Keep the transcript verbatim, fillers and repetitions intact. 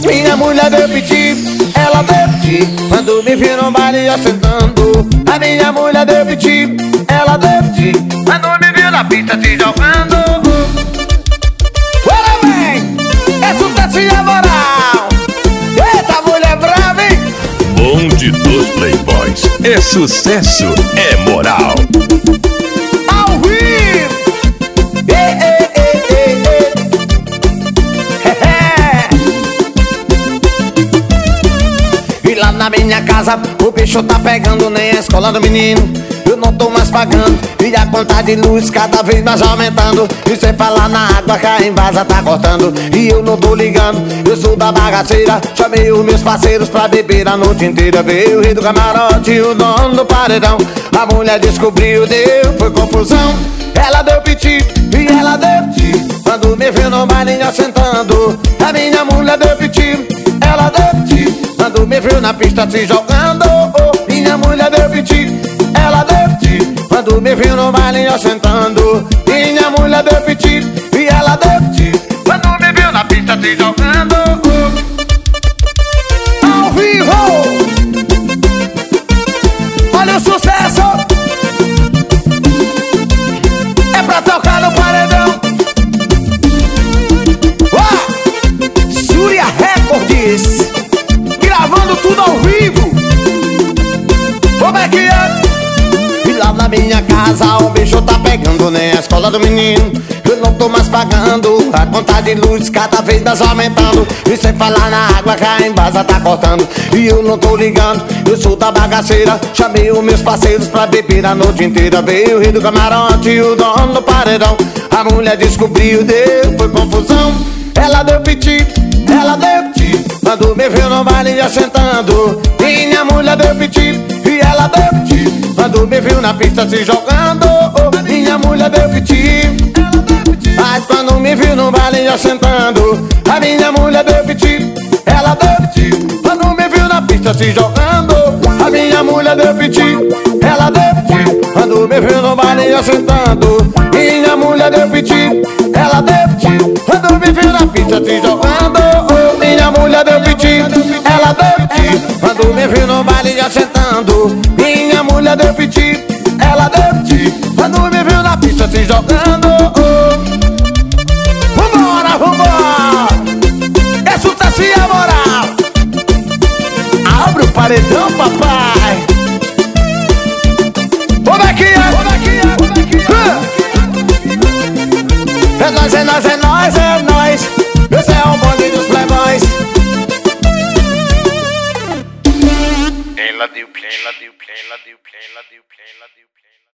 Minha mulher deu piti, ela deu piti quando me viu no baile assentando. A minha mulher deu piti, ela deu piti quando me viu na pista se jogando. Olha bem, é sucesso e a moral. Eita, mulher brava, hein? Bonde dos Playboys. É sucesso, é moral. Ao vivo. Ei, ei, ei, ei, ei. E lá na minha casa o bicho tá pegando, nem a escola do menino eu não tô mais pagando. E a conta de luz cada vez mais aumentando. E sem falar na água que a invasa tá cortando. E eu não tô ligando, eu sou da bagaceira. Chamei os meus parceiros pra beber a noite inteira. Veio o rei do camarote e o dono do paredão. A mulher descobriu, deu, foi confusão. Ela deu piti e ela deu piti quando me viu no baile assentando. A minha mulher deu piti, ela deu piti quando me viu na pista se jogando. Oh, minha mulher deu piti, ela deu piti quando me viu no baile assentando. Minha mulher deu piti e ela deu piti quando me viu na pista se jogando. Oh. Ao vivo, olha o sucesso. É pra tocar no paredão. Oh, Surya Records, gravando tudo ao vivo. Como é que é? E lá na minha casa o bicho tá pegando, nem a escola do menino eu não tô mais pagando. A conta de luz cada vez mais aumentando. E sem falar na água que a embasa tá cortando. E eu não tô ligando, eu sou da bagaceira. Chamei os meus parceiros pra beber a noite inteira. Veio o rei do camarote e o dono do paredão. A mulher descobriu, deu, foi confusão. Ela deu piti, ela deu piti quando me viu no baile assentando. Minha mulher deu piti e ela deu piti quando me viu na pista se jogando. Oh, minha mulher deu piti, mas quando me viu no baile assentando. A minha mulher deu piti, ela deu piti quando me viu na pista se jogando. A minha mulher deu piti, ela deu piti quando me viu no baile assentando. Minha mulher deu piti, ela deu piti quando me viu na pista se jogando. Oh, minha mulher deu piti, ela deu piti quando me viu no baile assentando. Minha mulher deu piti, ela deu piti quando me viu na pista se jogando. Oh. Vambora, vambora! É sucesso e a moral. Abre o paredão, papai. Como é que é? Como é que é? Como é que é? É nóis, é nóis, é nóis, é nóis. Esse é o bonde dos Playboys. Ela deu piti, ela deu piti, ela deu piti, ela deu piti, ela deu piti.